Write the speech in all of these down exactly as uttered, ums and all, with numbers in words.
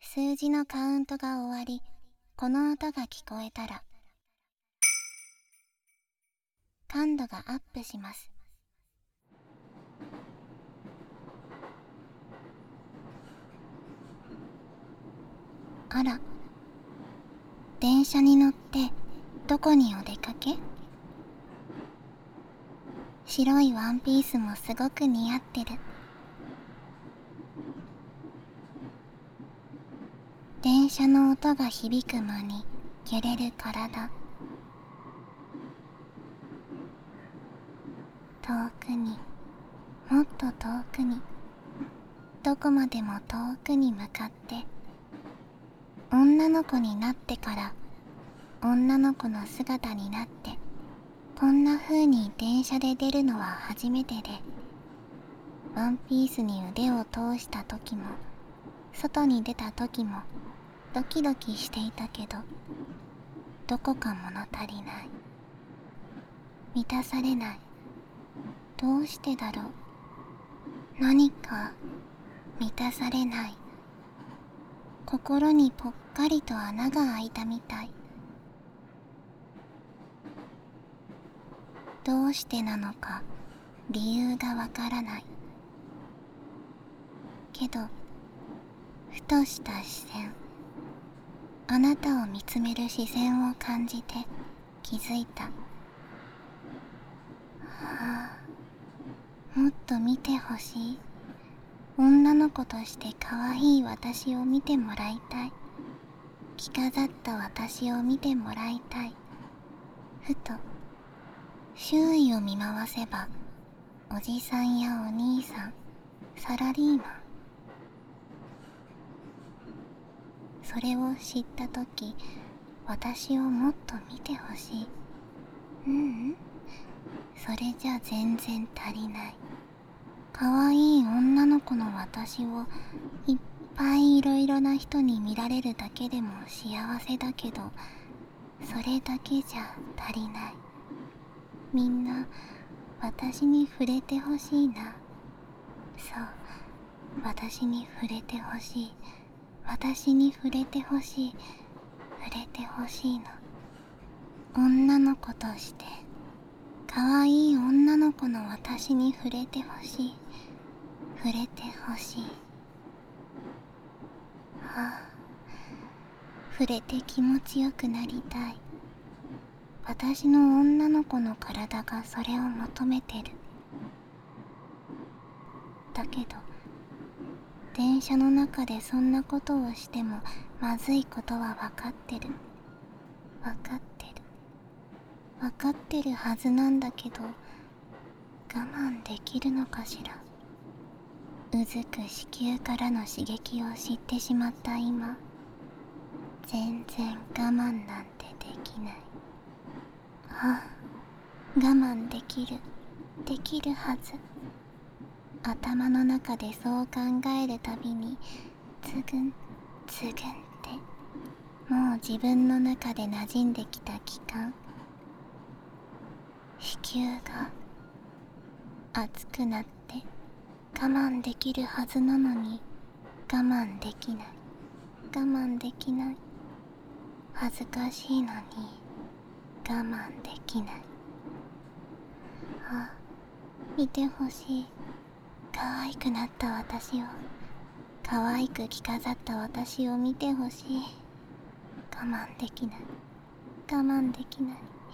数字のカウントが終わり、この音が聞こえたら感度がアップします。あら、電車に乗ってどこにお出かけ？白いワンピースもすごく似合ってる。電車の音が響く間に揺れる体。遠くに、もっと遠くに、どこまでも遠くに向かって、女の子になってから女の子の姿になって、こんな風に電車で出るのは初めてで、ワンピースに腕を通した時も外に出た時もドキドキしていたけど、どこか物足りない、満たされない。どうしてだろう。何か満たされない。心にぽっかりと穴が開いたみたい。どうしてなのか理由がわからないけど、ふとした視線、あなたを見つめる視線を感じて気づいた。はあ、もっと見てほしい。女の子として可愛い私を見てもらいたい。着飾った私を見てもらいたい。ふと周囲を見回せば、おじさんやお兄さん、サラリーマン。それを知ったとき、私をもっと見てほしい。ううん、それじゃ全然足りない。可愛い女の子の私をいっぱいいろいろな人に見られるだけでも幸せだけど、それだけじゃ足りない。みんな私に触れてほしいな。そう、私に触れてほしい。私に触れてほしい。触れてほしいの。女の子として可愛い女の子の私に触れてほしい。触れてほしい。はあ、触れて気持ちよくなりたい。私の女の子の体がそれを求めてる。だけど電車の中でそんなことをしてもまずいことは分かってる。分かってる。分かってるはずなんだけど、我慢できるのかしら。うずく子宮からの刺激を知ってしまった今、全然我慢なんてできない。ああ、我慢できる。できるはず。頭の中でそう考えるたびに、つぐんつぐんってもう自分の中で馴染んできた期間、子宮が熱くなって我慢できるはずなのに我慢できない。我慢できない。恥ずかしいのに我慢できない。あ、見てほしい。可愛くなった私を、可愛く着飾った私を見てほしい。我慢できない。我慢できない。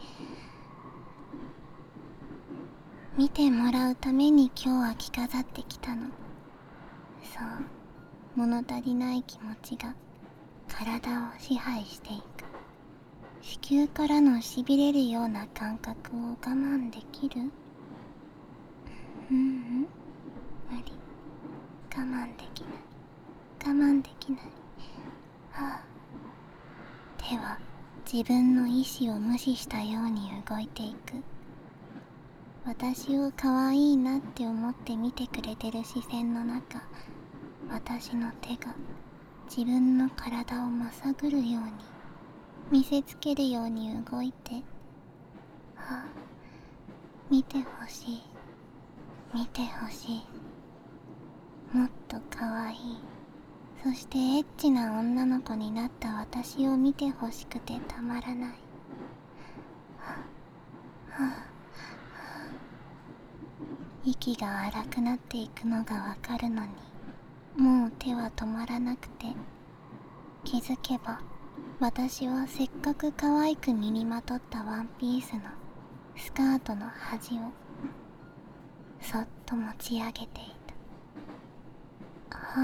見てもらうために今日は着飾ってきたの。そう、物足りない気持ちが体を支配していく。子宮からのしびれるような感覚を我慢できる？ううん、無理。我慢できない。我慢できない。はあ、手は自分の意志を無視したように動いていく。私を可愛いなって思って見てくれてる視線の中、私の手が自分の体をまさぐるように、見せつけるように動いて、はあ、見てほしい。見てほしい。もっと可愛い。 そしてエッチな女の子になった私を見てほしくてたまらない。息が荒くなっていくのがわかるのに、もう手は止まらなくて、気づけば私はせっかく可愛く身にまとったワンピースのスカートの端をそっと持ち上げていた。はあ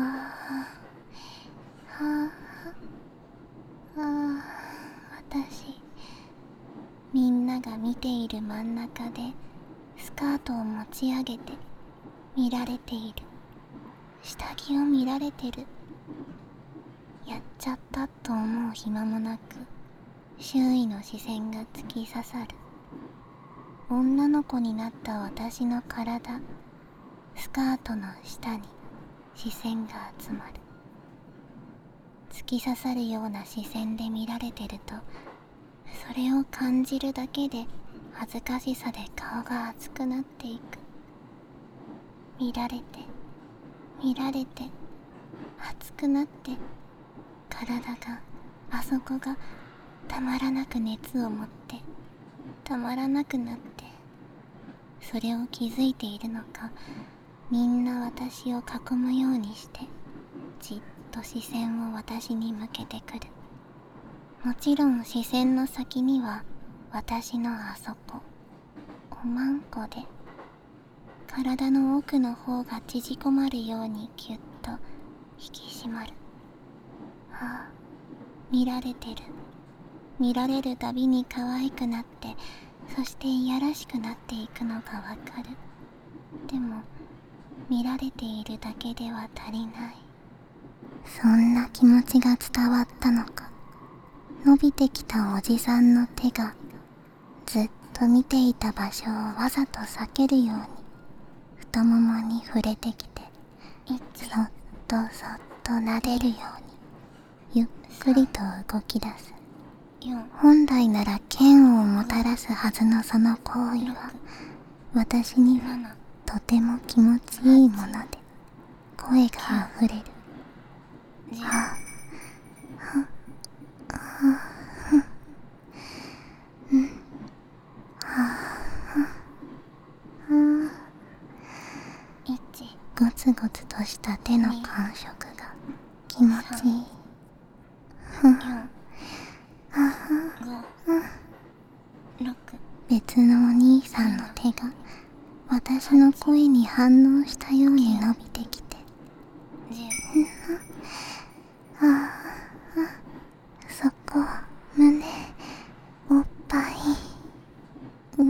はあはあ、私、みんなが見ている真ん中でスカートを持ち上げて見られている。下着を見られてる。やっちゃったと思う暇もなく、周囲の視線が突き刺さる。女の子になった私の体、スカートの下に視線が集まる。突き刺さるような視線で見られてると、それを感じるだけで恥ずかしさで顔が熱くなっていく。見られて見られて熱くなって、体が、あそこがたまらなく熱を持って、たまらなくなって、それを気づいているのか、みんな私を囲むようにしてじっと視線を私に向けてくる。もちろん視線の先には私のあそこ、おまんこで、体の奥の方が縮こまるようにぎゅっと引き締まる。ああ、見られてる。見られるたびに可愛くなって、そしていやらしくなっていくのがわかる。でも見られているだけでは足りない。そんな気持ちが伝わったのか、伸びてきたおじさんの手がずっと見ていた場所をわざと避けるように太ももに触れてきて、そっとそっと撫でるようにゆっくりと動き出す。本来なら嫌悪をもたらすはずのその行為は、私にはとても気持ちいいもので、声があふれる。はあ、はあ、はあ、うん、はあ、はあ、ゴツゴツとした手の感触が気持ちいい。ふん、はあ、別のお兄さんの手が私の声に反応したように伸びてきて、ああ、そこ、胸、おっぱい、うん、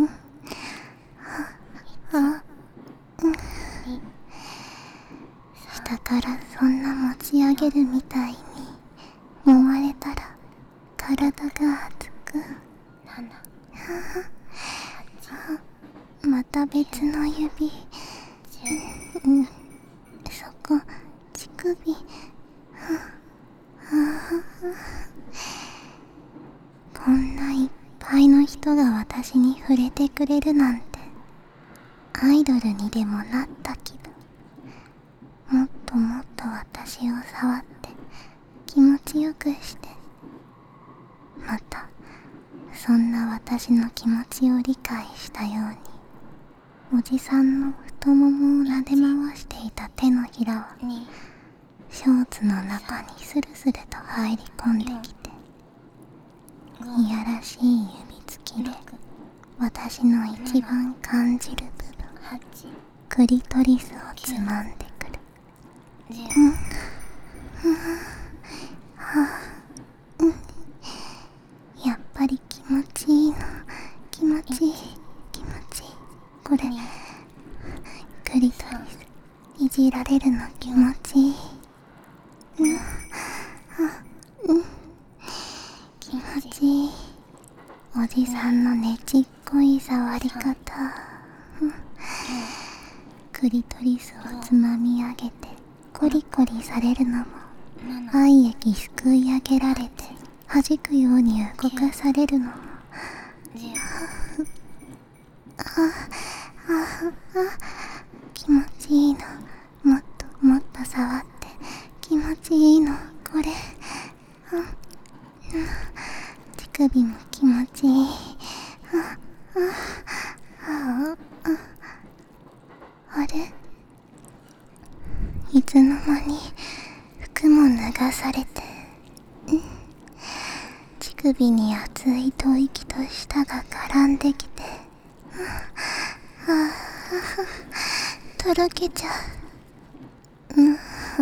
あ、うん、下からそんな持ち上げるみたいに揉まれたら体が熱く、また別の指、うん、そこ、乳首、こんないっぱいの人が私に触れてくれるなんて、アイドルにでもなった気分。もっともっと私を触って気持ちよくして、またそんな私の気持ちを理解したように、おじさんの太ももを撫で回していた手のひらはショーツの中にスルスルと入り込んできて、いやらしい指つきで私の一番感じる部分、クリトリスをつまんでくる。うん、うん、はあ、うん、やっぱり気持ちいいの、気持ちいい、気持ちいい。これクリトリスいじられるの気持ちいい。うん、あ、うん、気持ちいい。おじさんのねちっこい触り方、うん、クリトリスをつまみ上げてコリコリされるのも、愛液すくい上げられて弾くように動かされるのも、ああ、あ、気持ちいいの、もっともっと触って気持ちいいの、 らされて、乳首に熱い吐息と舌が絡んできて、ああ、とろけちゃう。うん、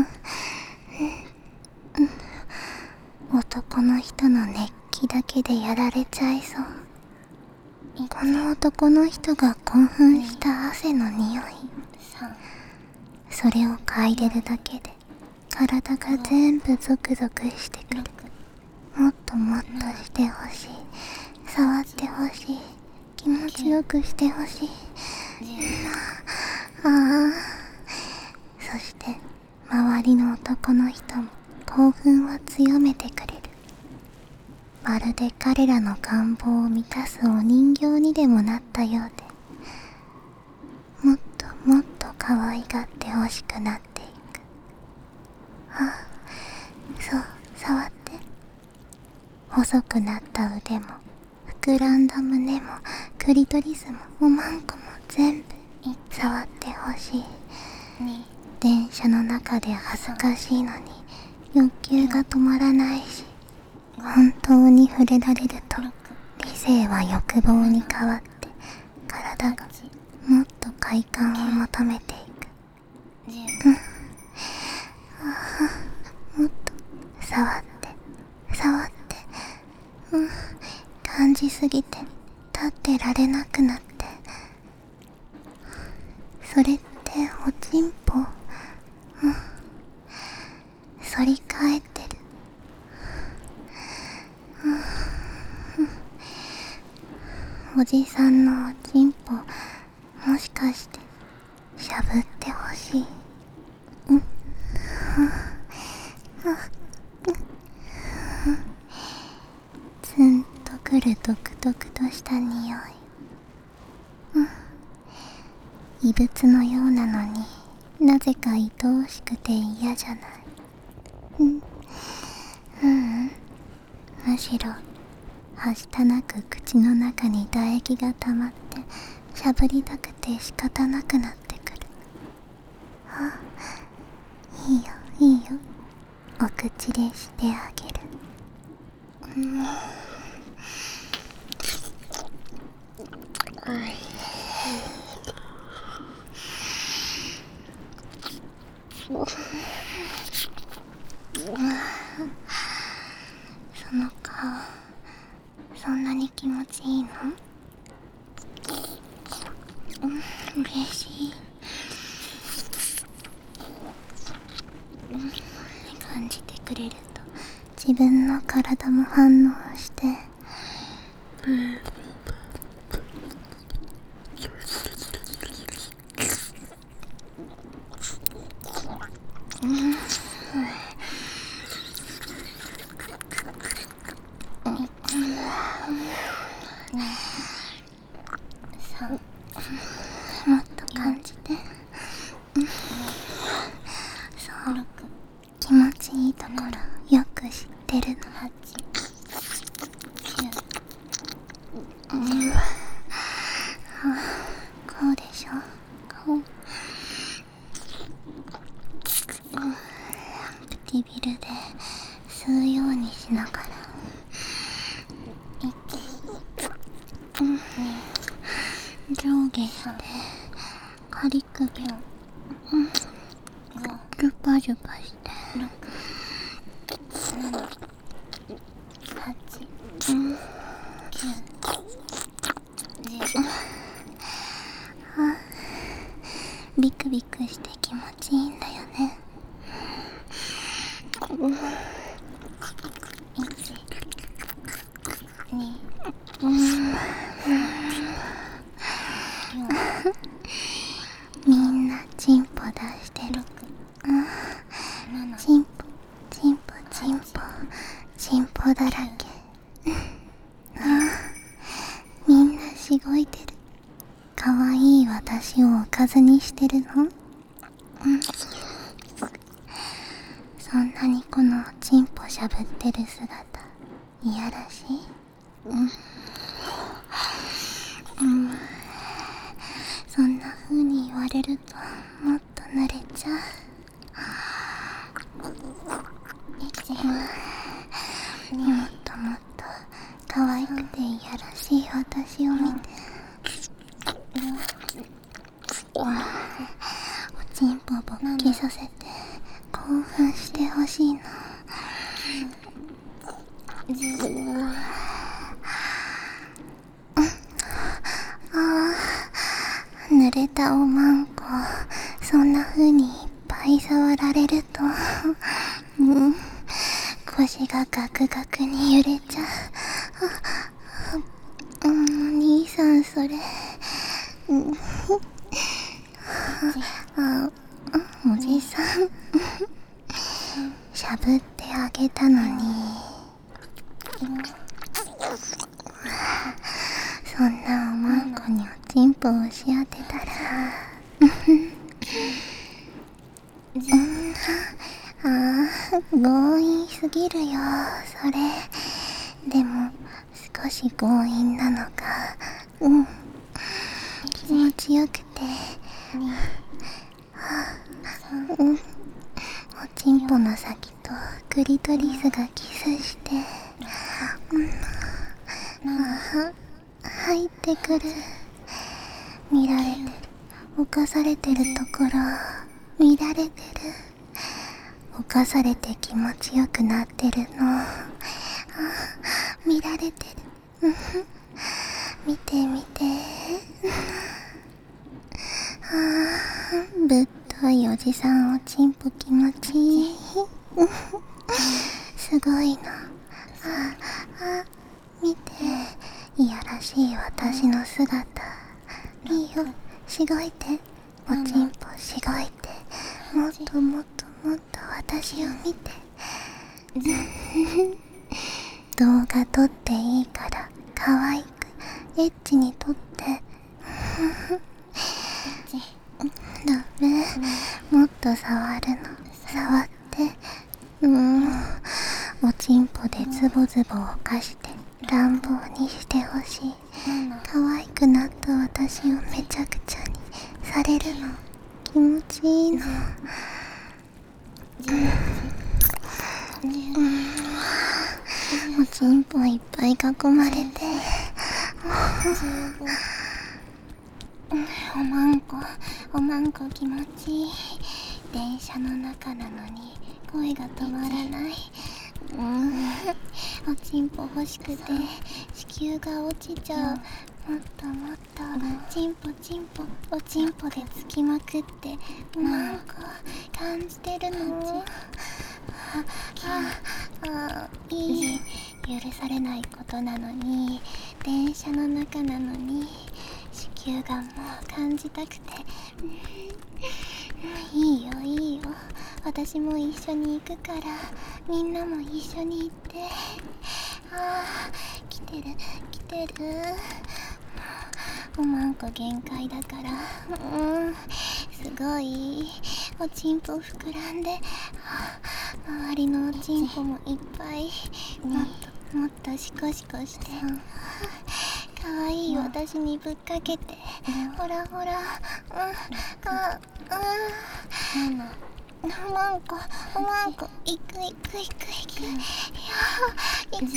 男の人の熱気だけでやられちゃいそう。この男の人が興奮した汗の匂い、それを嗅いでるだけで体が全部ゾクゾクしてくる。もっともっとしてほしい、触ってほしい、気持ちよくしてほしい。ああ、そして周りの男の人も興奮を強めてくれる。まるで彼らの願望を満たすお人形にでもなったようで、もっともっと可愛がってほしくなっていく。あ、そう、触って。細くなった腕も膨らんだ胸もクリトリスもおまんこも全部触ってほしい。電車の中で恥ずかしいのに欲求が止まらないし、本当に触れられると理性は欲望に変わって体がもっと快感を求めていく。うん、ああ、もっと触って触って、うん、感じすぎて立ってられなくなって。それっておちんぽ、うん、反り返ってる。おじさんのおちんぽ、もしかしてしゃぶってほしい。うん、ツンとくる独特とした匂い、うん、異物のようなのになぜか愛おしくて嫌じゃない。うん、ううん、むしろはしたなく口の中に唾液が溜まってしゃぶりたくて仕方なくなってくる。あ、いいよいいよ、お口でしてあげる。うん、その顔、そんなに気持ちいいの？うん、嬉しい。うん、感じてくれると自分の体も反応して、うん、うん、そう、もっと感じて。うん、そう、気持ちいいところよく知ってるの。うん、こうでしょ、こう、うん、唇で吸うようにしながら、うん、上下して仮首を、うん、ルパルパして、ろく、なな、はち、うん、きゅう、じゅう、あ、ビクビクして気持ちいいんだよね。うん、いち、に、うん、みんなチンポ出してる。うん、チンポチンポチンポチンポだらけ。ああ、みんなしごいてる。かわいい私をおかずにしてるの？うん、そんなにこのチンポしゃぶってる姿いやらしい？うん、うん、そんな風に言われるともっと濡れちゃう。いもっともっと可愛くていやらしい私を見て、おちんぽ勃起させて興奮してほしいの。ああ、濡れたおまんこ、そんな風にいっぱい触られると、うん、腰がガクガクに揺れちゃう。あ、うん、兄さんそれ、うん、あ、おじさんしゃぶってあげたのに、そんなおまんこにおちんぽを押し当てたらああ、強引すぎるよそれ。でも少し強引なのか、うん、気持ちよくて、うん、おちんぽの先とクリトリスがキスして、うん、ああ、入ってくる。見られてる、犯されてるところ見られてる。犯されて気持ちよくなってるの、あ、見られてる、うん、見て見て、ああ、ぶっといおじさんおちんぽ気持ちいいすごいの。ああ、見て、いやらしい私の姿。いいよ、しごいて、おちんぽしごいて、もっともっともっと私を見て動画撮っていいから可愛くエッチに撮ってダメ、もっと触るの、触って、うん、おちんぽでズボズボをかして乱暴にしてほしい。可愛くなった私をめちゃくちゃにされるの、気持ちいいの。うん、おちんぽいっぱい囲まれて、おまんこ、おまんこ気持ちいい。電車の中なのに声が止まらない。うん、おちんぽ欲しくて子宮が落ちちゃう。もっともっとチンポチンポおちんぽでつきまくっておまんこ感じてるの。ああ、いい、許されないことなのに、電車の中なのに子宮がもう感じたくて、いいよいいよ、私も一緒に行くからみんなも一緒に行って。あー、来てる来てる、おまんこ限界だから、うん、すごいおちんぽ膨らんで、周りのおちんぽもいっぱい、もっともっとシコシコして、かわいい私にぶっかけて、ほらほら、うん、あ、うん、おまんこおまんこ、いくいくいくいく、いやー、いく、うん、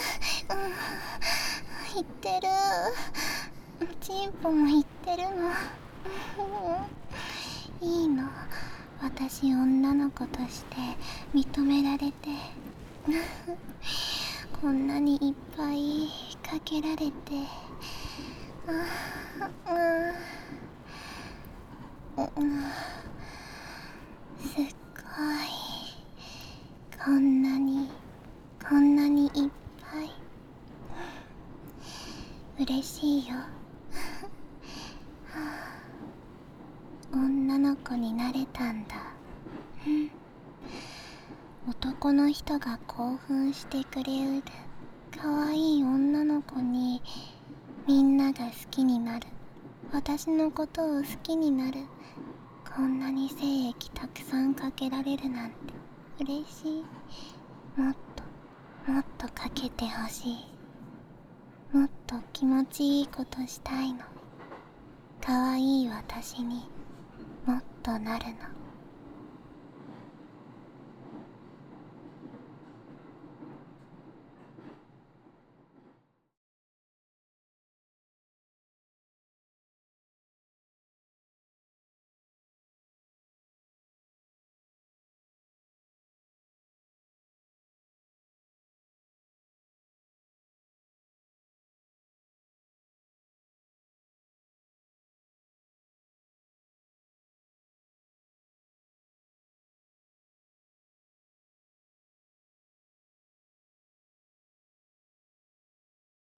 いってる、おちんぽもいってるのいいの、私女の子として認められてこんなにいっぱいかけられて、あ、うん、うん、すっごい、こんなにこんなにいっぱい嬉しいよ女の子になれたんだ、うん、男の人が興奮してくれうるかわいい女の子にみんなが好きになる、私のことを好きになる、こんなに精液たくさんかけられるなんて嬉しい。もっともっとかけてほしい。もっと気持ちいいことしたいの。かわいい私にもっとなるの。